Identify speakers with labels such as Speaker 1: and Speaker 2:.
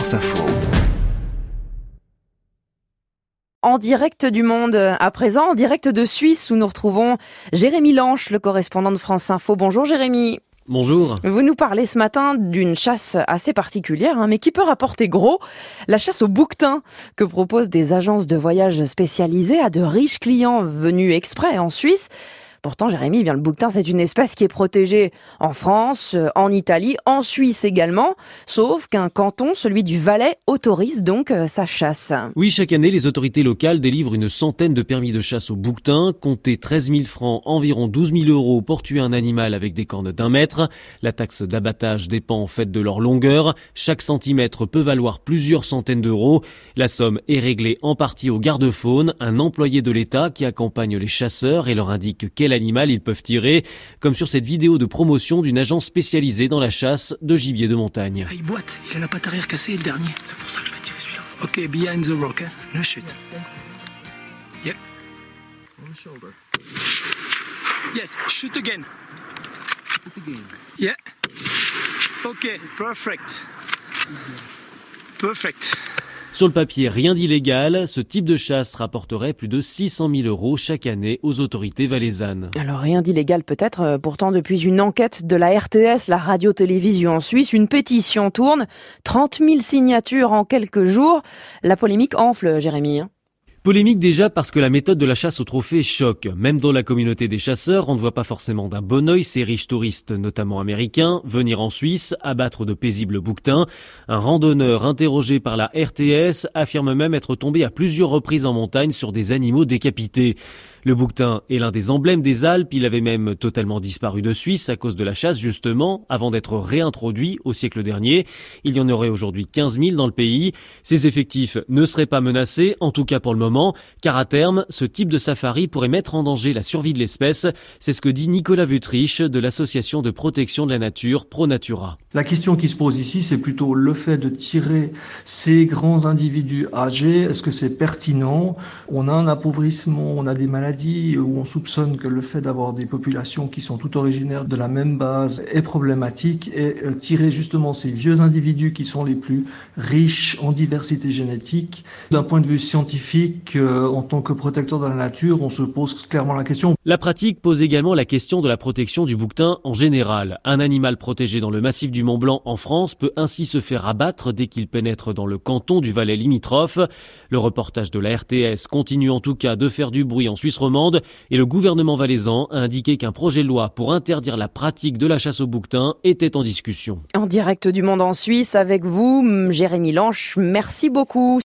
Speaker 1: France Info.
Speaker 2: En direct du Monde, à présent en direct de Suisse où nous retrouvons Jérémy Lanche, le correspondant de France Info. Bonjour Jérémy.
Speaker 3: Bonjour.
Speaker 2: Vous nous parlez ce matin d'une chasse assez particulière, mais qui peut rapporter gros. La chasse au bouquetin que proposent des agences de voyage spécialisées à de riches clients venus exprès en Suisse. Pourtant, Jérémy, le bouquetin, c'est une espèce qui est protégée en France, en Italie, en Suisse également, sauf qu'un canton, celui du Valais, autorise donc sa chasse.
Speaker 3: Oui, chaque année, les autorités locales délivrent une centaine de permis de chasse au bouquetin, comptez 13 000 francs, environ 12 000 euros pour tuer un animal avec des cornes d'1 mètre. La taxe d'abattage dépend en fait de leur longueur. Chaque centimètre peut valoir plusieurs centaines d'euros. La somme est réglée en partie au garde-faune, un employé de l'État qui accompagne les chasseurs et leur indique quel animal ils peuvent tirer, comme sur cette vidéo de promotion d'une agence spécialisée dans la chasse de gibier de montagne.
Speaker 4: Il boite, il a la patte arrière cassée, le dernier. C'est pour ça que je vais tirer celui-là. Ok, behind the rock, no shoot. Yeah. On the shoulder. Yes, shoot again. Yeah. Ok, perfect. Perfect.
Speaker 3: Sur le papier, rien d'illégal. Ce type de chasse rapporterait plus de 600 000 euros chaque année aux autorités valaisannes.
Speaker 2: Alors rien d'illégal peut-être. Pourtant, depuis une enquête de la RTS, la radio-télévision en Suisse, une pétition tourne. 30 000 signatures en quelques jours. La polémique enfle, Jérémy.
Speaker 3: Polémique déjà parce que la méthode de la chasse au trophée choque. Même dans la communauté des chasseurs, on ne voit pas forcément d'un bon œil ces riches touristes, notamment américains, venir en Suisse, abattre de paisibles bouquetins. Un randonneur interrogé par la RTS affirme même être tombé à plusieurs reprises en montagne sur des animaux décapités. Le bouquetin est l'un des emblèmes des Alpes. Il avait même totalement disparu de Suisse à cause de la chasse, justement, avant d'être réintroduit au siècle dernier. Il y en aurait aujourd'hui 15 000 dans le pays. Ces effectifs ne seraient pas menacés, en tout cas pour le moment, car à terme, ce type de safari pourrait mettre en danger la survie de l'espèce. C'est ce que dit Nicolas Vutriche de l'association de protection de la nature ProNatura.
Speaker 5: La question qui se pose ici, c'est plutôt le fait de tirer ces grands individus âgés. Est-ce que c'est pertinent ? On a un appauvrissement, on a des maladies où on soupçonne que le fait d'avoir des populations qui sont toutes originaires de la même base est problématique, et tirer justement ces vieux individus qui sont les plus riches en diversité génétique. D'un point de vue scientifique, en tant que protecteur de la nature, on se pose clairement la question.
Speaker 3: La pratique pose également la question de la protection du bouquetin en général. Un animal protégé dans le massif du Mont-Blanc en France peut ainsi se faire abattre dès qu'il pénètre dans le canton du Valais limitrophe. Le reportage de la RTS continue en tout cas de faire du bruit en Suisse romande, et le gouvernement valaisan a indiqué qu'un projet de loi pour interdire la pratique de la chasse au bouquetin était en discussion.
Speaker 2: En direct du Monde en Suisse avec vous, Jérémy Lanche, merci beaucoup.